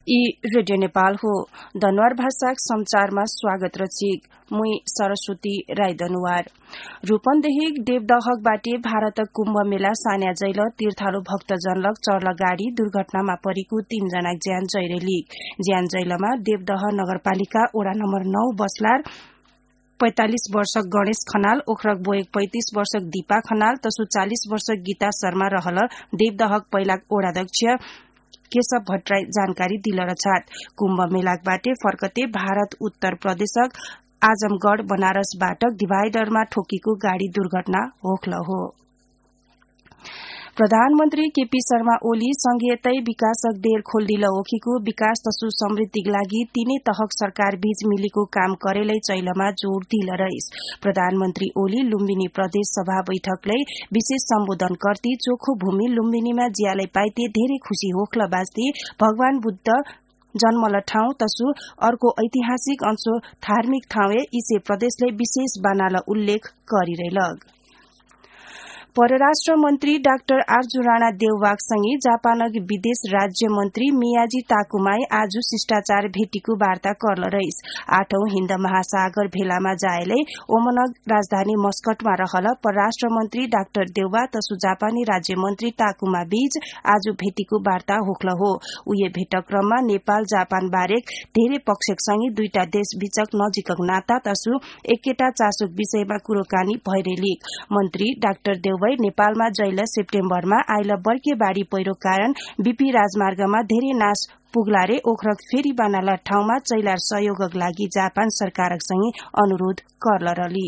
ई radio Nepal हो। दनवार भाषा संचारमा स्वागत रचिक मुई सरस्वती राई दनुवार। रूपन्देही देवदहक बाटे भारत कुम्भ मेला सान्या जैल तीर्थालु भक्तजनलक चढ़ल गाड़ी दुर्घटनामा परेको 3 जना ज्यान जैरेलिक। ज्यान जैलमा देवदह नगरपालिका ओडा नम्बर 9 बसलार 45 वर्षक गणेश खनाल, ओखरक बोयक 35 वर्षक दीपा खनाल, तसु 40 वर्षक गीता शर्मा रहल देवदहक पहिलाक ओडाध्यक्ष केशव भट्टराई जानकारी दिलर छात। कुम्भ मेलाक बाटे फर्कते भारत उत्तर प्रदेशक आजमगढ़ बनारस बाटक डिभाइडरमा ठोकीको गाड़ी दुर्घटना होखल हो। प्रधानमन्त्री केपी शर्मा ओली संघीयतै विकासक देर खोल्दिल ओखीको विकास तसु समृद्धिक लागि तीनै तहक सरकार बीच मिलेको काम करेलै चैलमा जोड़ दिल रहिस। प्रधानमन्त्री ओली लुम्बिनी प्रदेश सभा बैठकलाई विशेष सम्बोधन गर्दै चोखो भूमि लुम्बिनीमा जियालै पाइते धेरै खुशी होखल बास्ती भगवान बुद्ध जन्मल ठाउँ तसु अर्को ऐतिहासिक अंशो धार्मिक ठाउँे इसे प्रदेशलाई विशेष बनाल उल्लेख गरिरहेलग। परराष्ट्र मन्त्री डाक्टर आर्जु राणा देववागसँगै जापानक विदेश राज्य मन्त्री मियाजी ताकुमाई आज शिष्टाचार भेटीको वार्ता करल रहिस। 8औं हिन्द महासागर भेलामा जाएलै ओमनक राजधानी मस्कटमा रहल परराष्ट्र मन्त्री डाक्टर देववा तसु जापानी राज्य मन्त्री ताकुमा बीच आज भेटीको वार्ता होखल हो। उये भेटक्रममा नेपाल जापान बारेक धेरै पक्षसँगै दुईटा देश बीचक नजिकक नाता तसु एकेटा चासोक विषयमा कुरोकानी भइरहेलिक। मन्त्री डाक्टर देव नेपालमा जैल सेप्टेम्बरमा आइल बर्के बाढ़ी पहिरो कारण बीपी राजमार्गमा धेरै नाश पुग्लारे ओखरक फेरि बनाला ठाउँमा चैलार सहयोगक लागि जापान सरकारसँगै अनुरोध करलरली।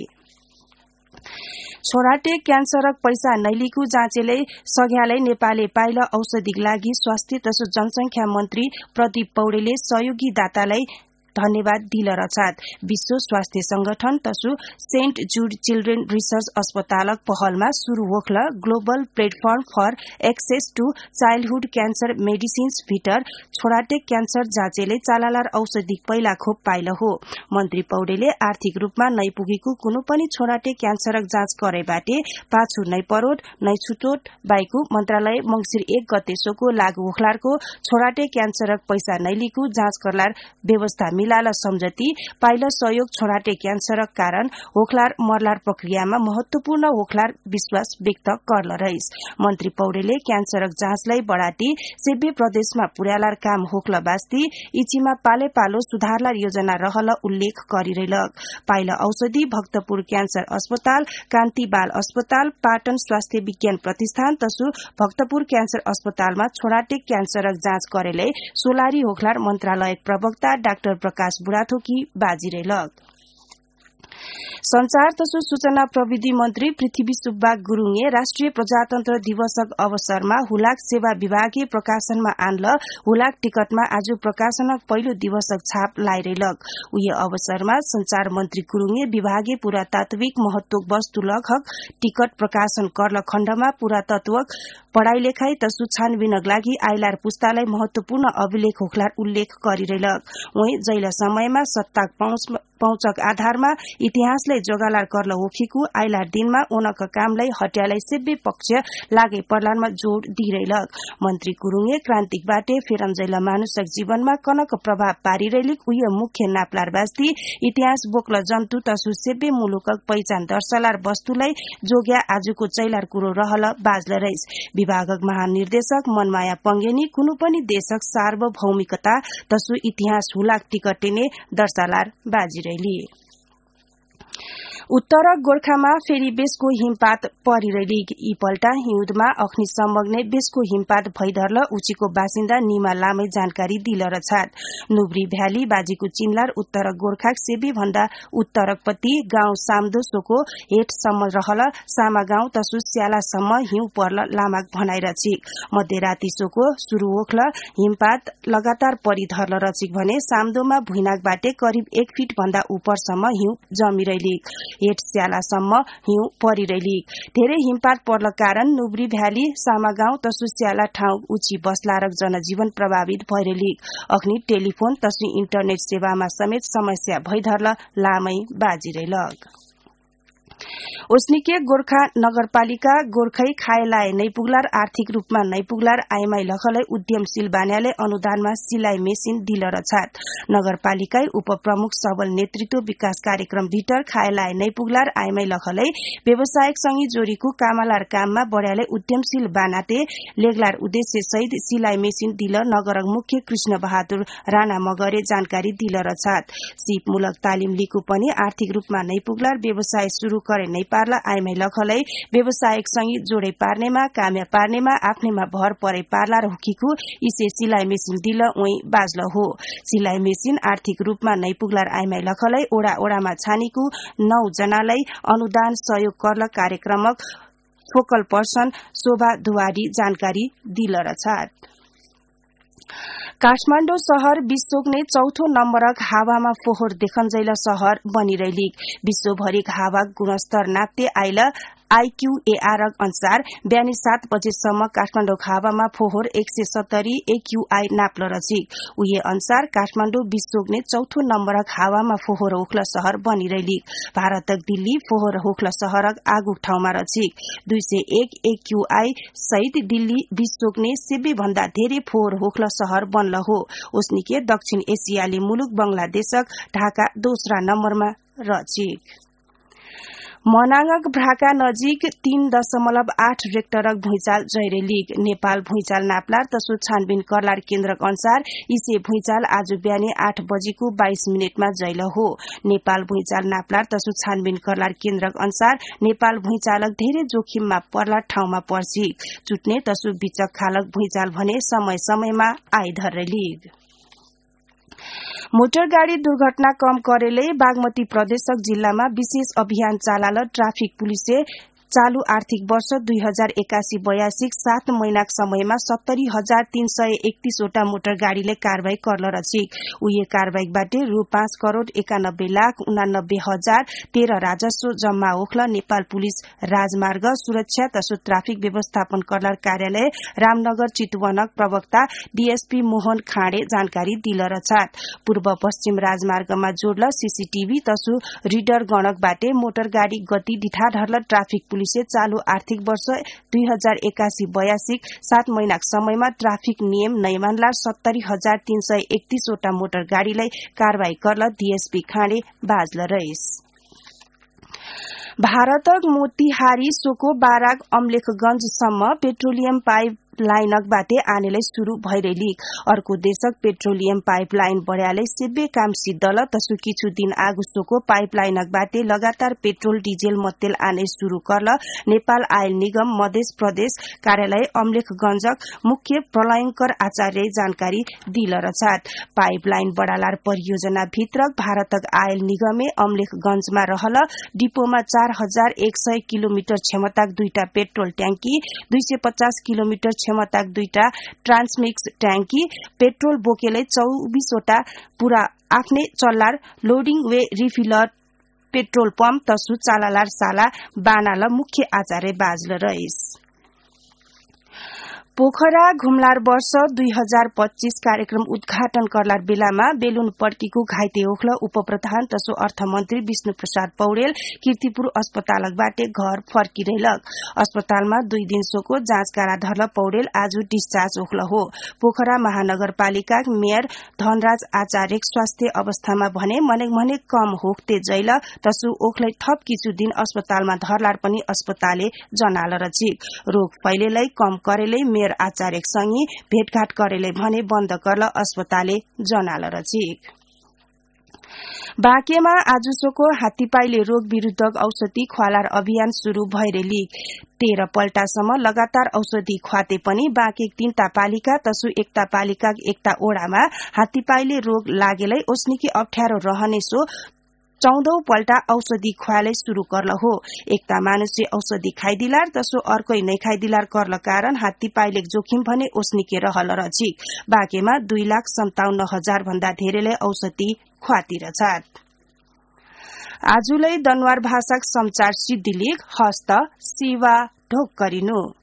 छोराटे क्यान्सरक पैसा नैलीको जाँचेलै सघ्यालै नेपालले पाइल औषधिक लागि स्वास्थ्य तसु जनसंख्या मन्त्री प्रदीप पौडेलले सहयोगी दातालाई धन्यवाद दिलर छात। विश्व स्वास्थ्य संगठन तसु सेन्ट जुड चिल्ड्रेन रिसर्च अस्पतालक पहलमा शुरू होखल global platform for access to childhood cancer medicines भिटर छोराटे क्यान्सर जाँचेले चालालार औषधिक पहिला खोप पाइल हो। मन्त्री पौडेलले आर्थिक रूपमा नै पुगेको कुनै पनि छोराटे क्यान्सरक जाँच करे बाटे पाछु नै परोड नै छुटोट बाइकु मन्त्रालय मंगिर 1 गतेसोको लागू होखलारको छोराटे क्यान्सरक पैसा नैलीको जाँच करलार व्यवस्था मिलाल सम्झती पाइल सहयोग छोराटे क्यान्सरक कारण होखलार मरलार प्रक्रियामा महत्वपूर्ण होखलार विश्वास व्यक्त करल रहिस। मन्त्री पौडेलले क्यान्सरक जाँचलाई बढाटी सेब्बे प्रदेशमा पुर्यालार काम होखल बास्ती इचीमा पाले पालो सुधारलार योजना रहल उल्लेख गरिरहेलक। पाइल औषधि भक्तपुर क्यान्सर अस्पताल, कान्ति बाल अस्पताल, पाटन स्वास्थ्य विज्ञान प्रतिष्ठान तसु भक्तपुर क्यान्सर अस्पतालमा छोराटे क्यान्सरक जाँच करेलै सोलारी होखलार मन्त्रालय प्रवक्ता डाक्टर प्रकाश बुढाथोकी बाजिरहेलक। संचार तसु सूचना प्रविधि मन्त्री पृथ्वी सुब्बा गुरुङे राष्ट्रिय प्रजातन्त्र दिवसक अवसरमा हुलाक सेवा विभागीय प्रकाशनमा आनल हुलाक टिकटमा आज प्रकाशनक पहिलो दिवसक छाप लाइरहेलक। उही अवसरमा संचार मन्त्री गुरुङे विभागीय पुरातात्विक महत्वक वस्तु लगहक टिकट प्रकाशन करल खण्डमा पुरातत्वक पढ़ाई लेखाई तसु छानबिनक लागि आइलार पुस्तालाई महत्वपूर्ण अभिलेख होखलार उल्लेख गरिरहेलक। उही जैल समयमा सत्ताक पहुँचक आधारमा इतिहासलाई जोगालार करल होखीको आइलार दिनमा ओनक कामलाई हट्यालाई सेब्बे पक्ष लागे पर्लानमा जोड़ दिइरहेलक। मन्त्री गुरुङे क्रान्तिक बाटे फेरम जैल मानुषक जीवनमा कनक प्रभाव पारिरहेलिक उही मुख्य नापलार बास्ती इतिहास बोक्ल जन्तु तसु सेब्बे मुलुकक पहिचान दर्शालार वस्तुलाई जोग्या आजुको चैलार कुरो रहल बाजल रहिस। विभागक महानिर्देशक मनमाया पंगेनी कुनै पनि देशक सार्वभौमिकता तसु इतिहास हुलाक टिकटिने दर्शालार बाजिरहेली। उत्तर गोर्खामा फेरि बेसको हिमपात परिरहेली। यी पल्टा हिउँदमा अग्नि सम्मग्ने बेसको हिमपात भइधर्ल उचीको बासिन्दा निमा लामै जानकारी दिलर छात। नुब्री भ्याली बाजीको चिन्लार उत्तर गोर्खाक सेबी भन्दा उत्तरकपति गाउँ सामदोसोको हेटसम्म रहल सामा गाउँ तसु स्यालासम्म हिउँ पर्ल लामाक भनाइ रचिक। मध्यराती सोको शुरू होखल हिमपात लगातार परिधर्ल रचिक भने सामदोमा भुइनाक बाटे करिब 1 फिट भन्दा उपरसम्म हिउँ जमिरहेलिक। हेट स्यालासम्म हिउँ परिरहेलिक। धेरै हिमपात पर्ल कारण नुब्री भ्याली सामा गाउँ तसु स्याला ठाउँ उची बसलारक जनजीवन प्रभावित भइरहेलिक। अग्नि टेलिफोन तसु इन्टरनेट सेवामा समेत समस्या भइधर्ल लामै बाजिरहेलक। ओस्निके गोर्खा नगरपालिका गोर्खै खाएलाए नै पुगलार आर्थिक रूपमा नै पुगलार आइमाई लखलै उद्यमशील बान्याले अनुदानमा सिलाई मेसिन दिलर छात नगरपालिका उपप्रमुख सबल नेतृत्व विकास कार्यक्रम भिटर खाएलाए नै पुगलार आइमाई लखलै व्यवसायिक संगी जोरीको कामलार काममा बढ्याले उद्यमशील बानाते लेगलार उद्देश्य सहित सिलाई मेसिन दिलर नगरक मुख्य कृष्ण बहादुर राणा मगरे जानकारी दिलर छात सिपमूलक तालिम लिकु पनि आर्थिक रूपमा नै पुगलार व्यवसाय शुरू करे नै पार्ला आइमाई लखलै व्यवसायिक संगी जोडे पार्नेमा काम्या पार्नेमा आफ्नेमा भर परे पार्ला र हुकीको इसे सिलाई मेसिन दिल उही बाजल हो सिलाई मेसिन आर्थिक रूपमा नै पुगलार आइमाई लखलै ओडा ओडामा छानीको 9 जनालाई अनुदान सहयोग कर्ल कार्यक्रमक फोकल पर्सन शोभा दुवारी जानकारी दिलर छात काठमाण्डु शहर विश्वको चौथो नम्बरक हावामा फोहोर देखन्जैल शहर बनिरहलिक विश्वभरिक हावा गुणस्तर नाप्ते आइल IQAR अनुसार बिहानी 7 बजेसम्म काठमाण्डु हावामा फोहोर 170 AQI नाप्ल रचिक उही अनुसार काठमाण्डु विश्वको चौथो नम्बरक हावामा फोहोर होख्ल शहर बनिरहलिक भारतक दिल्ली फोहोर होख्ल शहरक आगु ठाउँमा रचिक 201 AQI सहित दिल्ली विश्वको सेबे भन्दा धेरै फोहोर होख्ल शहर बन्ल हो ओस्निके दक्षिण एसियाली मुलुक बंगलादेशक ढाका दोस्रा नम्बरमा रचिक मनाङक भ्राका नजिक 3.8 रेक्टरक भुइँचाल जैरेलिक नेपाल भुइँचाल नाप्लार तसो छानबिन कर्लार केन्द्रक अनुसार इसे भुइँचाल आज बिहान 8 बजेको 22 मिनटमा जैल हो नेपाल भुइँचाल नाप्लार तसो छानबिन कर्लार केन्द्रक अनुसार नेपाल भुइँचालक धेरै जोखिममा पर्ला ठाउँमा पर्छि चुट्ने तसो बिचक खालक भुइँचाल भने समय समयमा आइधरेलिक मोटर गाड़ी दुर्घटना कम करेले बागमती प्रदेशक जिल्लामा विशेष अभियान चालाल ट्राफिक पुलिसले चालू आर्थिक वर्ष 2081-82 7 महिनाक समयमा 70,331 वटा मोटर गाड़ीले कारवाही कर्ल रचिक उही कारवाहीबाट रु 5,91,89,013 राजस्व जम्मा ओख्ल नेपाल पुलिस राजमार्ग सुरक्षा तसो ट्राफिक व्यवस्थापन कर्लार कार्यालय रामनगर चितवनक प्रवक्ता डीएसपी मोहन खाँडे जानकारी दिलर छात पूर्व पश्चिम राजमार्गमा जोड्ल सीसीटीभी तसो रिडर गणकबाट मोटर गाड़ी गति डिठा ढर्ल ट्राफिक पुलिसले चालू आर्थिक वर्ष 2081-82 7 महिनाक समयमा ट्राफिक नियम नै मान्ला 70,331 वटा मोटर गाड़ीलाई कारवाही कर्ल डीएसपी खाँडे बाजल रहिस भारतक मोतिहारी सोको बाराक अम्लेखगंजसम्म पेट्रोलियम पाइप लाइनक बाटे आनेलाई शुरू भइरहेलिक अर्को देशक पेट्रोलियम पाइपलाइन बढ्याले सेब्बे काम सिद्धल तसु किछु दिन आगुस्तोको पाइपलाइनक बाटे लगातार पेट्रोल डिजेल मतेल आने शुरू कर्ल नेपाल आयल निगम मध्य प्रदेश कार्यालय अम्लेखगंजक मुख्य प्रलयंकर आचार्य जानकारी दिलर छात पाइपलाइन बडालार परियोजना भित्र भारतक आयल निगमे अम्लेखगंजमा रहल डिपोमा 4100 किलोमिटर क्षमताक 2टा पेट्रोल ट्याङ्की 250 किलोमिटर क्षमताक 2टा ट्रान्समिक्स ट्याङ्की पेट्रोल बोकेले 24 वटा पूरा आफ्नै चल्लार लोडिङ वे रिफिलर पेट्रोल पम्प तसु चालालार साला बानाल मुख्य आचार्य बाजल रहिस पोखरा घुमलार वर्ष 2025 कार्यक्रम उद्घाटन कर्लार बेलामा बेलुन पड्कीको घाइते ओख्ल उपप्रधान तसो अर्थमन्त्री विष्णु प्रसाद पौडेल कीर्तिपुर अस्पतालबाट घर फर्किरहेलक अस्पतालमा 2 दिनसोको जाँच धर्ल पौडेल आज डिस्चार्ज ओख्ल हो पोखरा महानगरपालिका मेयर धनराज आचार्य स्वास्थ्य अवस्थामा भने मने कम होक्ते जैल तसो ओख्लै थप किछु दिन अस्पतालमा धरलार पनि अस्पताले जनाल रचिक रोग फैलेलाई कम करेलै मेयर आचार्यसँगै भेटघाट करेले भने बन्द कर्ल अस्पताले जनाल रचिक बाँकेमा आजुसोको हात्तीपाइले रोग विरूद्धक औषधि ख्वालार अभियान शुरू भइरहेलिक 13 पल्टासम्म लगातार औषधि ख्वाते पनि बाँके 3टा पालिका तसु एकता पालिका एकता ओडामा हात्तीपाइले रोग लागेलै ओस्निकी अप्ठ्यारो रहने सो 14औं पल्टा औषधि खुवालै शुरू कर्ल हो एकता मानुष्य औषधि खाइदिलार तसो अर्कै नै खाइदिलार कर्ल कारण हात्ती पाइलेक जोखिम भने ओस्निके रहल रचिक बाँकेमा 2,57,000 भन्दा धेरैले औषधि ख्वातिर छात आजुलै दनवार भाषाक समाचार सिद्धिलिक हस्त सेवा ढोक गरिनु